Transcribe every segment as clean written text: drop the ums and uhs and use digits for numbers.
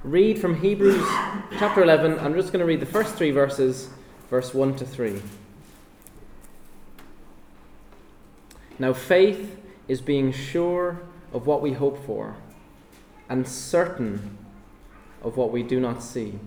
read from Hebrews chapter 11. I'm just going to read the first 3 verses, verse 1 to 3. Now faith is being sure of what we hope for, and certain of what we do not see.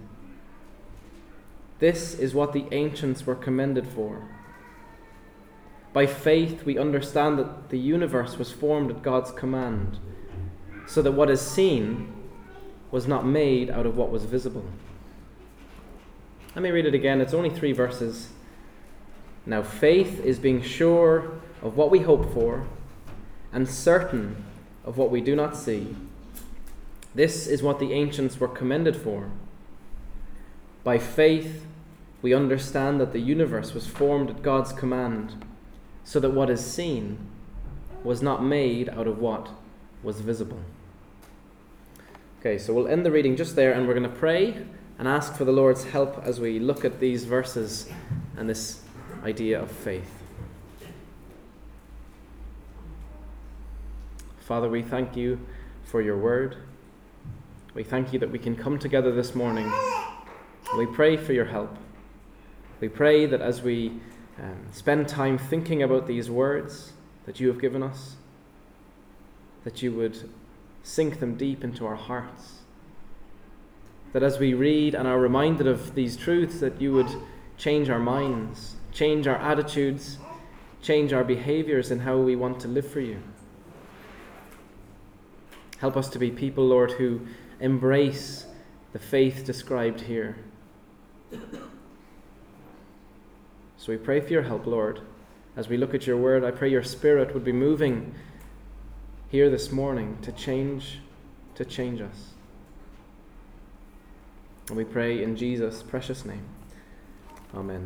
This is what the ancients were commended for. By faith we understand that the universe was formed at God's command, so that what is seen was not made out of what was visible. Let me read it again. It's only 3 verses. Now faith is being sure of what we hope for, and certain of what we do not see. This is what the ancients were commended for. By faith we understand that the universe was formed at God's command, so that what is seen was not made out of what was visible. Okay, so we'll end the reading just there, and we're going to pray and ask for the Lord's help as we look at these verses and this idea of faith. Father, we thank you for your word. We thank you that we can come together this morning. We pray for your help. We pray that as we spend time thinking about these words that you have given us, that you would sink them deep into our hearts. That as we read and are reminded of these truths, that you would change our minds, change our attitudes, change our behaviors in how we want to live for you. Help us to be people, Lord, who embrace the faith described here. So we pray for your help, Lord. As we look at your word, I pray your Spirit would be moving here this morning to change us. And we pray in Jesus' precious name. Amen.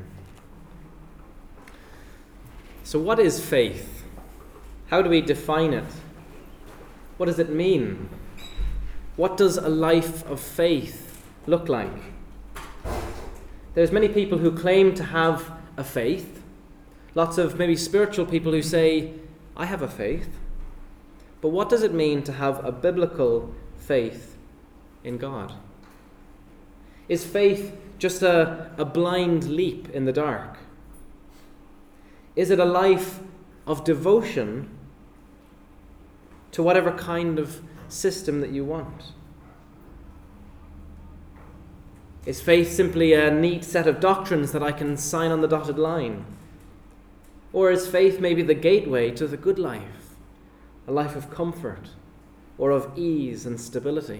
So what is faith? How do we define it? What does it mean? What does a life of faith look like? There's many people who claim to have a faith. Lots of maybe spiritual people who say, I have a faith. But what does it mean to have a biblical faith in God? Is faith just a blind leap in the dark? Is it a life of devotion to whatever kind of system that you want? Is faith simply a neat set of doctrines that I can sign on the dotted line? Or is faith maybe the gateway to the good life, a life of comfort or of ease and stability?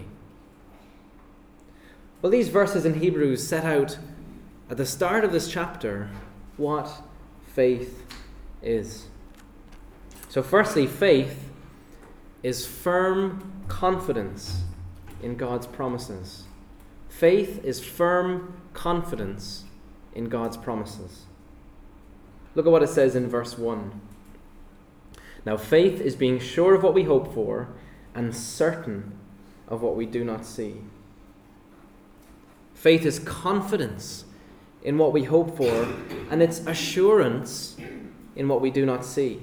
Well, these verses in Hebrews set out at the start of this chapter what faith is. So firstly, faith is firm confidence in God's promises. Faith is firm confidence in God's promises. Look at what it says in verse 1. Now faith is being sure of what we hope for and certain of what we do not see. Faith is confidence in what we hope for, and it's assurance in what we do not see.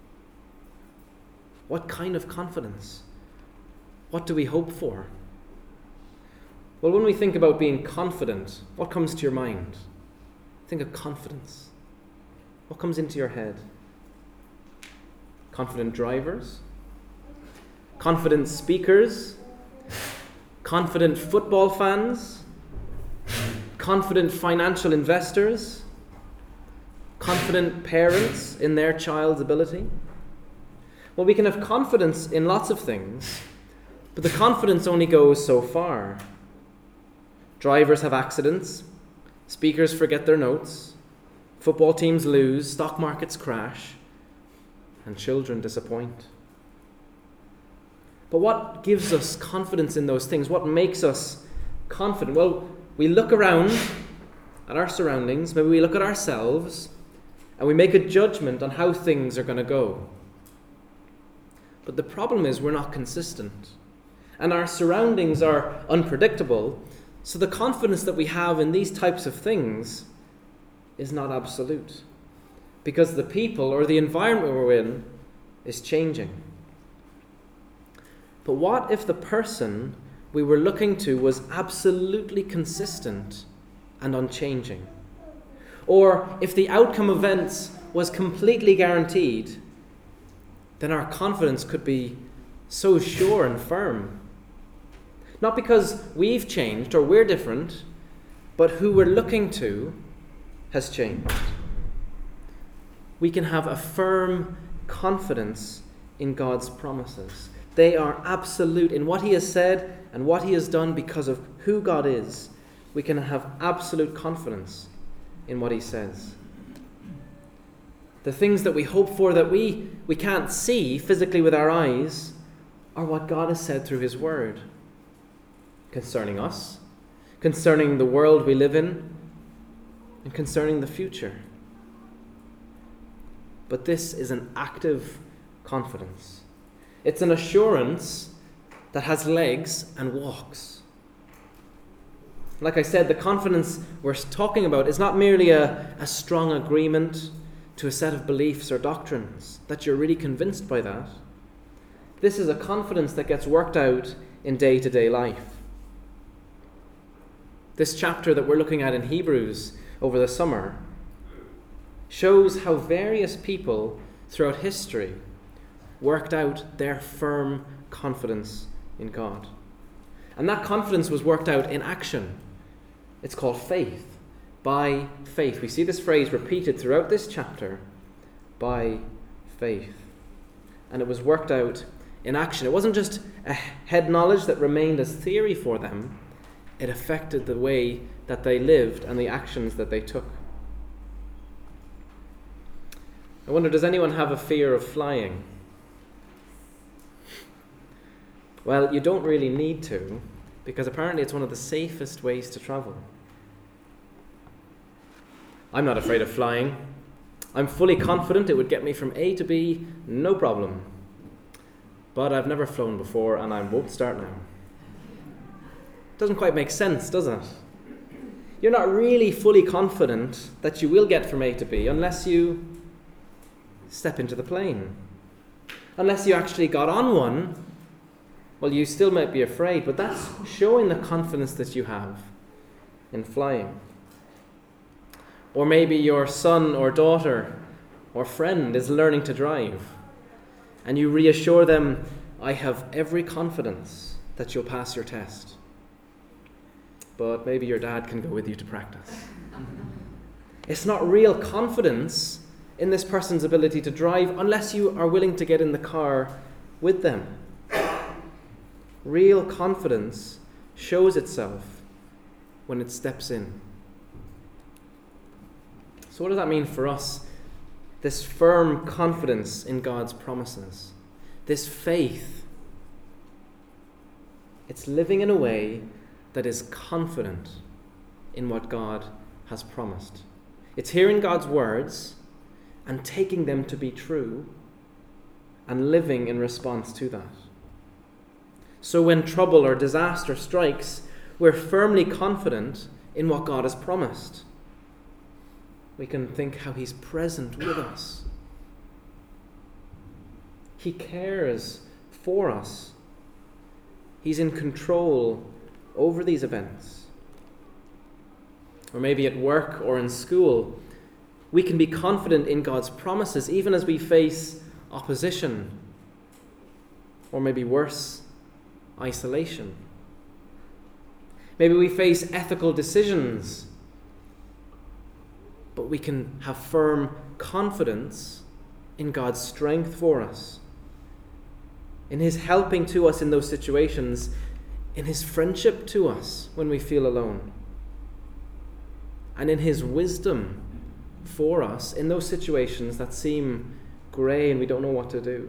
What kind of confidence? What do we hope for? Well, when we think about being confident, what comes to your mind? Think of confidence. What comes into your head? Confident drivers? Confident speakers? Confident football fans? Confident financial investors? Confident parents in their child's ability? Well, we can have confidence in lots of things, but the confidence only goes so far. Drivers have accidents, speakers forget their notes, football teams lose, stock markets crash, and children disappoint. But what gives us confidence in those things? What makes us confident? Well, we look around at our surroundings, maybe we look at ourselves, and we make a judgment on how things are going to go. But the problem is we're not consistent, and our surroundings are unpredictable, so the confidence that we have in these types of things is not absolute, because the people or the environment we're in is changing. But what if the person we were looking to was absolutely consistent and unchanging, or if the outcome of events was completely guaranteed, then our confidence could be so sure and firm. Not because we've changed or we're different, but who we're looking to has changed. We can have a firm confidence in God's promises. They are absolute in what He has said and what He has done because of who God is. We can have absolute confidence in what He says. The things that we hope for that we can't see physically with our eyes are what God has said through His Word concerning us, concerning the world we live in, and concerning the future. But this is an active confidence. It's an assurance that has legs and walks. Like I said, the confidence we're talking about is not merely a strong agreement to a set of beliefs or doctrines, that you're really convinced by that. This is a confidence that gets worked out in day-to-day life. This chapter that we're looking at in Hebrews over the summer shows how various people throughout history worked out their firm confidence in God. And that confidence was worked out in action. It's called faith. By faith. We see this phrase repeated throughout this chapter. By faith. And it was worked out in action. It wasn't just a head knowledge that remained as theory for them. It affected the way that they lived and the actions that they took. I wonder, does anyone have a fear of flying? Well, you don't really need to, because apparently it's one of the safest ways to travel. I'm not afraid of flying. I'm fully confident it would get me from A to B, no problem. But I've never flown before, and I won't start now. Doesn't quite make sense, does it? You're not really fully confident that you will get from A to B unless you step into the plane. Unless you actually got on one, well, you still might be afraid, but that's showing the confidence that you have in flying. Or maybe your son or daughter or friend is learning to drive, and you reassure them, I have every confidence that you'll pass your test. But maybe your dad can go with you to practice. It's not real confidence in this person's ability to drive unless you are willing to get in the car with them. Real confidence shows itself when it steps in. So what does that mean for us? This firm confidence in God's promises. This faith. It's living in a way that is confident in what God has promised. It's hearing God's words and taking them to be true and living in response to that. So when trouble or disaster strikes, we're firmly confident in what God has promised. We can think how He's present with us. He cares for us. He's in control over these events. Or maybe at work or in school, we can be confident in God's promises even as we face opposition, or maybe worse, isolation. Maybe we face ethical decisions, but we can have firm confidence in God's strength for us, in His helping to us in those situations, in His friendship to us when we feel alone, and in His wisdom for us in those situations that seem grey and we don't know what to do.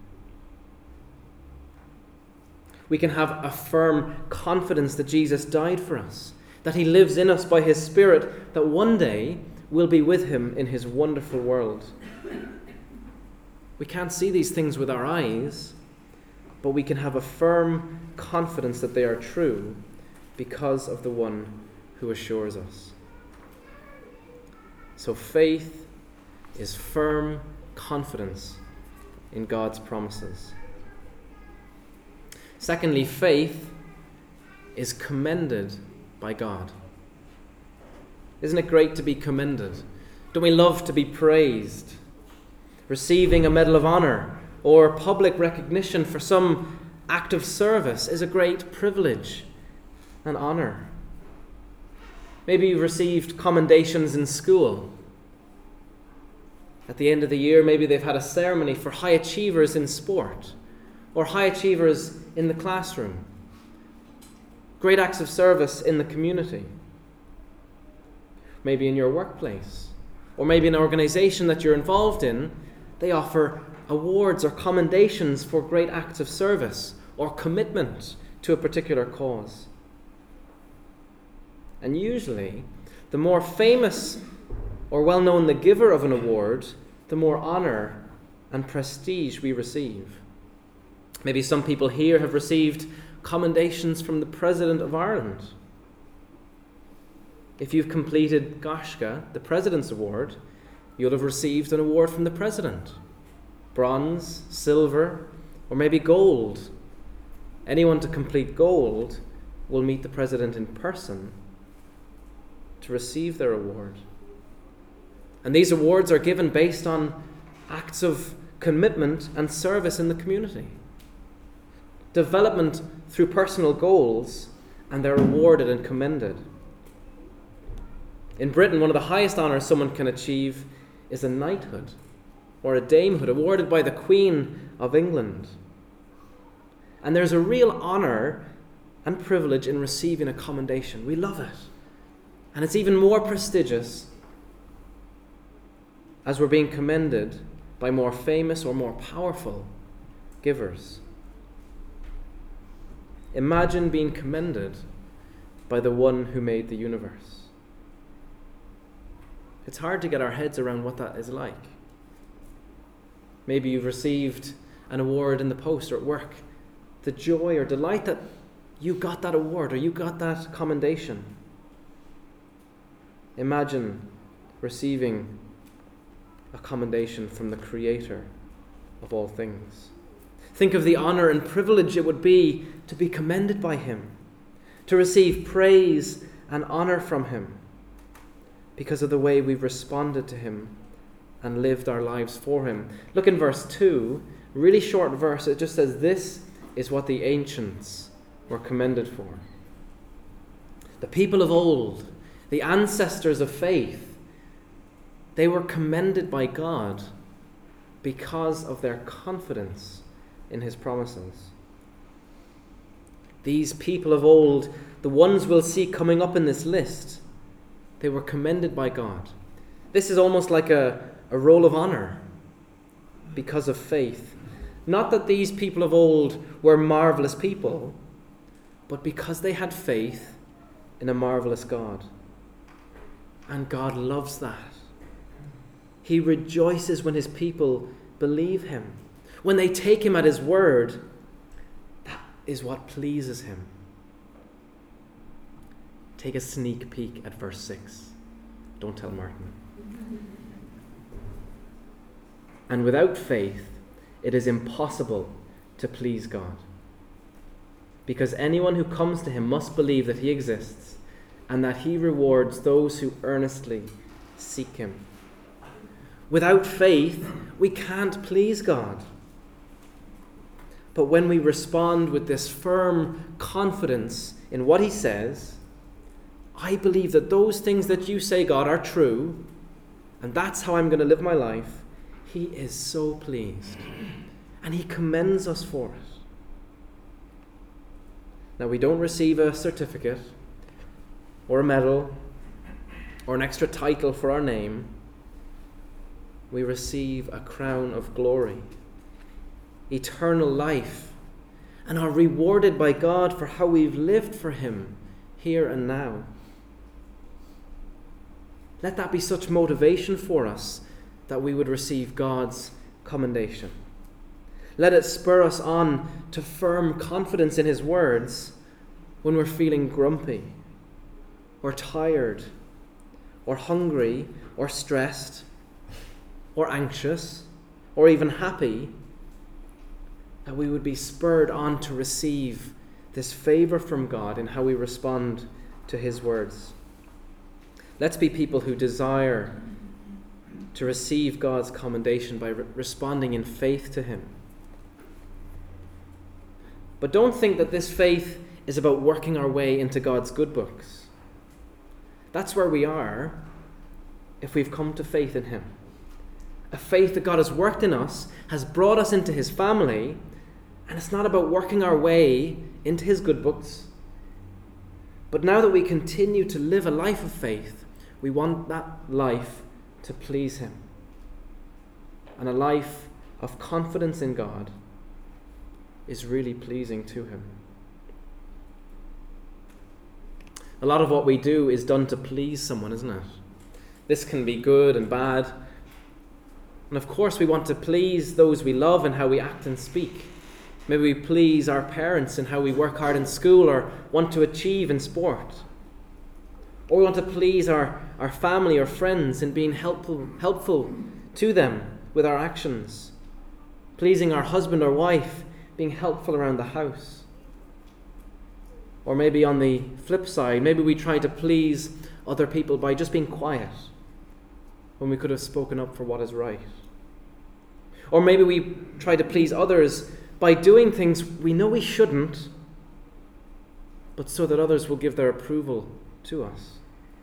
We can have a firm confidence that Jesus died for us, that He lives in us by His Spirit, that one day we'll be with Him in His wonderful world. We can't see these things with our eyes, but we can have a firm confidence that they are true because of the one who assures us. So faith is firm confidence in God's promises. Secondly, faith is commended by God. Isn't it great to be commended? Don't we love to be praised? Receiving a Medal of Honor or public recognition for some act of service is a great privilege and honor. Maybe you've received commendations in school. At the end of the year, maybe they've had a ceremony for high achievers in sport or high achievers in the classroom. Great acts of service in the community. Maybe in your workplace, or maybe an organization that you're involved in, they offer awards or commendations for great acts of service or commitment to a particular cause. And usually, the more famous or well-known the giver of an award, the more honor and prestige we receive. Maybe some people here have received commendations from the President of Ireland. If you've completed Gaisce, the President's Award, you'll have received an award from the President. Bronze, silver, or maybe gold. Anyone to complete gold will meet the President in person to receive their award. And these awards are given based on acts of commitment and service in the community. Development through personal goals, and they're rewarded and commended. In Britain, one of the highest honours someone can achieve is a knighthood or a damehood awarded by the Queen of England. And there's a real honour and privilege in receiving a commendation. We love it. And it's even more prestigious as we're being commended by more famous or more powerful givers. Imagine being commended by the one who made the universe. It's hard to get our heads around what that is like. Maybe you've received an award in the post or at work. The joy or delight that you got that award or you got that commendation. Imagine receiving a commendation from the Creator of all things. Think of the honor and privilege it would be to be commended by Him, to receive praise and honor from Him because of the way we've responded to Him and lived our lives for Him. Look in verse 2, really short verse. It just says, "This is what the ancients were commended for." The people of old, the ancestors of faith, they were commended by God because of their confidence in His promises. These people of old, the ones we'll see coming up in this list, they were commended by God. This is almost like a roll of honor because of faith. Not that these people of old were marvelous people, but because they had faith in a marvelous God. And God loves that. He rejoices when His people believe Him. When they take Him at His word, that is what pleases Him. Take a sneak peek at verse 6. Don't tell Martin. "And without faith, it is impossible to please God. Because anyone who comes to Him must believe that He exists and that He rewards those who earnestly seek Him." Without faith, we can't please God. But when we respond with this firm confidence in what He says, I believe that those things that you say, God, are true, and that's how I'm going to live my life, He is so pleased. And He commends us for it. Now, we don't receive a certificate or a medal or an extra title for our name. We receive a crown of glory, eternal life, and are rewarded by God for how we've lived for Him here and now. Let that be such motivation for us that we would receive God's commendation. Let it spur us on to firm confidence in His words when we're feeling grumpy or tired or hungry or stressed or anxious or even happy, that we would be spurred on to receive this favor from God in how we respond to his words. Let's be people who desire to receive God's commendation by responding in faith to him. But don't think that this faith is about working our way into God's good books. That's where we are if we've come to faith in him. A faith that God has worked in us, has brought us into his family, and it's not about working our way into his good books. But now that we continue to live a life of faith, we want that life to please him. And a life of confidence in God is really pleasing to him. A lot of what we do is done to please someone, isn't it? This can be good and bad. And of course we want to please those we love in how we act and speak. Maybe we please our parents in how we work hard in school or want to achieve in sport. Or we want to please our family or friends in being helpful to them with our actions. Pleasing our husband or wife, being helpful around the house. Or maybe on the flip side, maybe we try to please other people by just being quiet when we could have spoken up for what is right. Or maybe we try to please others by doing things we know we shouldn't, but so that others will give their approval to us.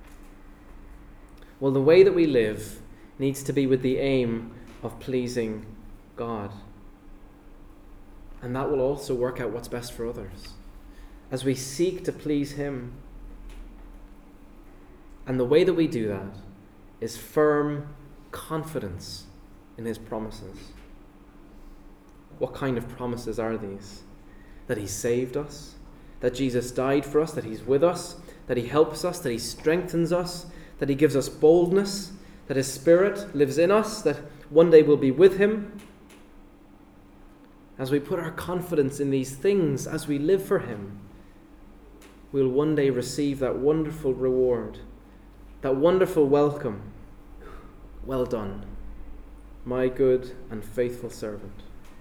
Well, the way that we live needs to be with the aim of pleasing God. And that will also work out what's best for others, as we seek to please him. And the way that we do that is firm confidence in his promises. What kind of promises are these? That he saved us, that Jesus died for us, that he's with us, that he helps us, that he strengthens us, that he gives us boldness, that his Spirit lives in us, that one day we'll be with him. As we put our confidence in these things, as we live for him, we'll one day receive that wonderful reward, that wonderful welcome. Well done, my good and faithful servant.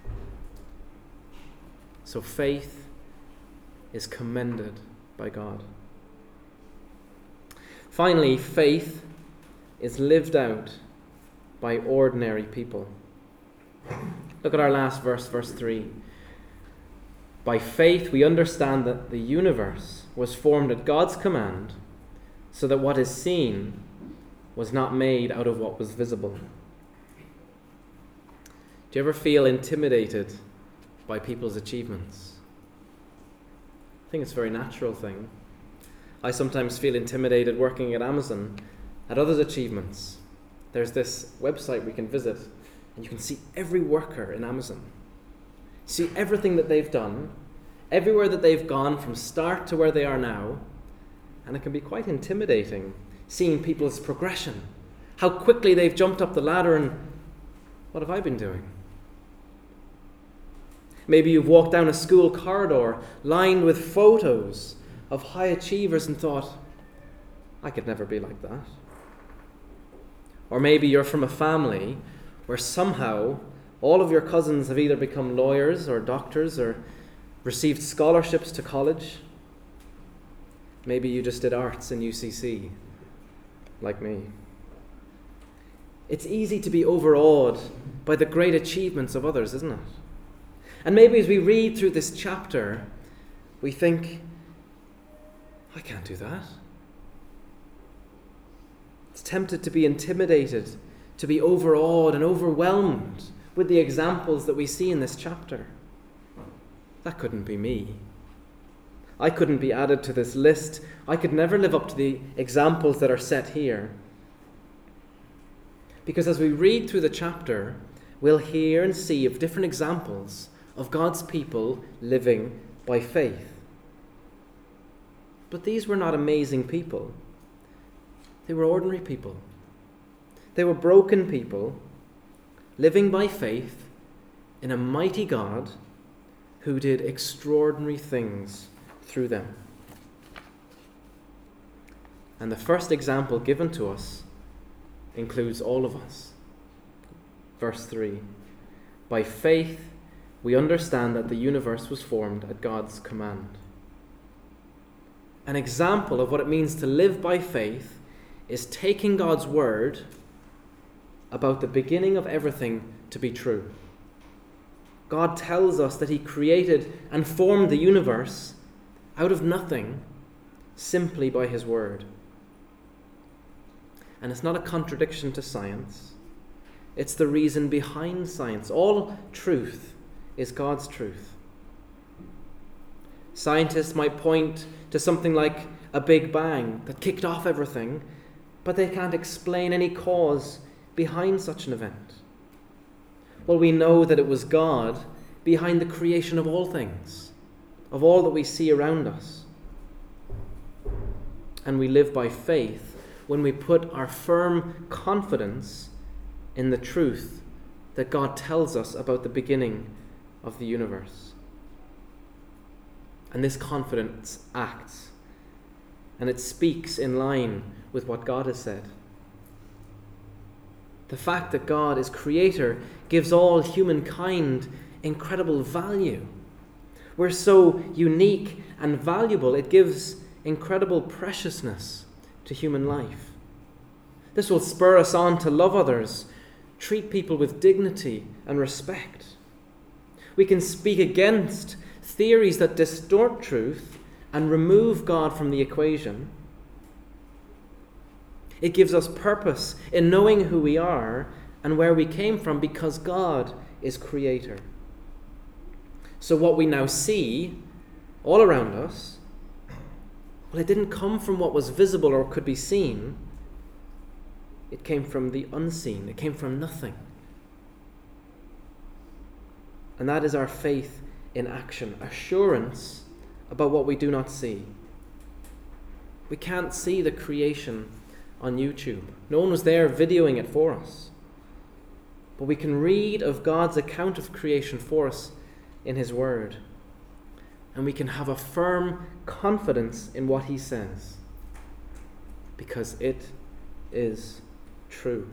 So faith is commended by God. Finally, faith is lived out by ordinary people. Look at our last verse, verse 3. By faith we understand that the universe was formed at God's command, so that what is seen was not made out of what was visible. Do you ever feel intimidated by people's achievements? I think it's a very natural thing. I sometimes feel intimidated working at Amazon at others' achievements. There's this website we can visit, and you can see every worker in Amazon. See everything that they've done, everywhere that they've gone from start to where they are now, and it can be quite intimidating seeing people's progression, how quickly they've jumped up the ladder, and what have I been doing? Maybe you've walked down a school corridor lined with photos of high achievers and thought, I could never be like that. Or maybe you're from a family where somehow all of your cousins have either become lawyers or doctors or received scholarships to college. Maybe you just did arts in UCC, like me. It's easy to be overawed by the great achievements of others, isn't it? And maybe as we read through this chapter, we think, I can't do that. It's tempted to be intimidated, to be overawed and overwhelmed with the examples that we see in this chapter. That couldn't be me. I couldn't be added to this list. I could never live up to the examples that are set here. Because as we read through the chapter, we'll hear and see of different examples of God's people living by faith. But these were not amazing people. They were ordinary people. They were broken people living by faith in a mighty God who did extraordinary things through them. And the first example given to us includes all of us. Verse 3. By faith we understand that the universe was formed at God's command. an example of what it means to live by faith is taking God's word about the beginning of everything to be true. God tells us that he created and formed the universe out of nothing simply by his word. And it's not a contradiction to science. It's the reason behind science. All truth is God's truth. Scientists might point to something like a Big Bang that kicked off everything, but they can't explain any cause behind such an event. Well, we know that it was God behind the creation of all things, of all that we see around us. And we live by faith when we put our firm confidence in the truth that God tells us about the beginning of the universe. And this confidence acts, and it speaks in line with what God has said. The fact that God is creator gives all humankind incredible value. We're so unique and valuable, it gives incredible preciousness to human life. This will spur us on to love others, treat people with dignity and respect. We can speak against theories that distort truth and remove God from the equation. It gives us purpose in knowing who we are and where we came from because God is creator. So what we now see all around us, well, it didn't come from what was visible or could be seen. It came from the unseen. It came from nothing. And that is our faith in action, assurance about what we do not see. We can't see the creation on YouTube. No one was there videoing it for us. But we can read of God's account of creation for us in his word. And we can have a firm confidence in what he says, because it is true.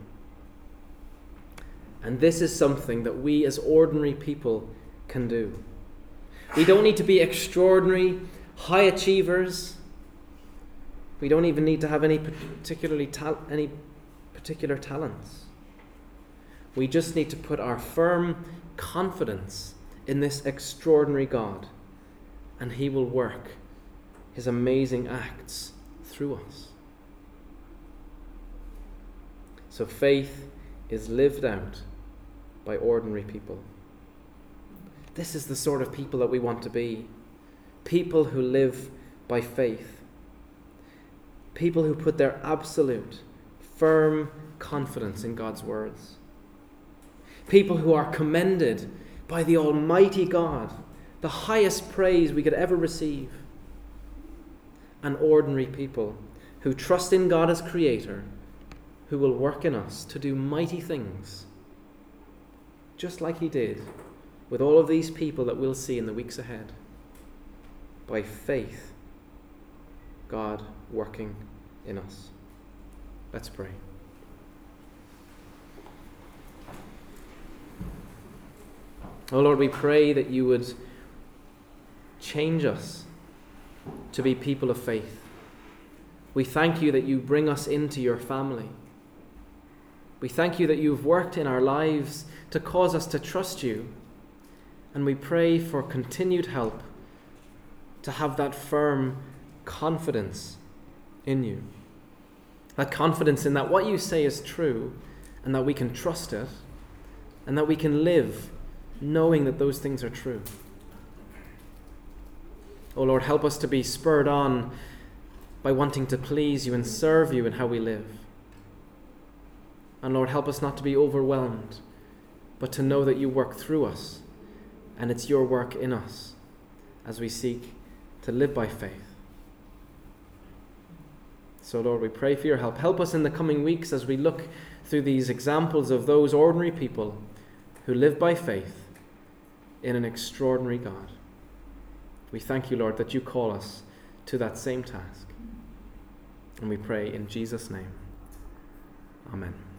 And this is something that we as ordinary people can do. We don't need to be extraordinary high achievers. We don't even need to have any particular talents. We just need to put our firm confidence in this extraordinary God, and he will work his amazing acts through us. So faith is lived out by ordinary people. This is the sort of people that we want to be. People who live by faith. People who put their absolute, firm confidence in God's words. People who are commended by the Almighty God, the highest praise we could ever receive. And ordinary people who trust in God as creator, who will work in us to do mighty things, just like he did with all of these people that we'll see in the weeks ahead. By faith, God working in us. Let's pray. Oh Lord, we pray that you would change us to be people of faith. We thank you that you bring us into your family. We thank you that you've worked in our lives to cause us to trust you. And we pray for continued help to have that firm confidence in you. That confidence in that what you say is true, and that we can trust it, and that we can live knowing that those things are true. Oh Lord, help us to be spurred on by wanting to please you and serve you in how we live. And Lord, help us not to be overwhelmed, but to know that you work through us, and it's your work in us as we seek to live by faith. So Lord, we pray for your help. Help us in the coming weeks as we look through these examples of those ordinary people who live by faith in an extraordinary God. We thank you, Lord, that you call us to that same task. And we pray in Jesus' name. Amen.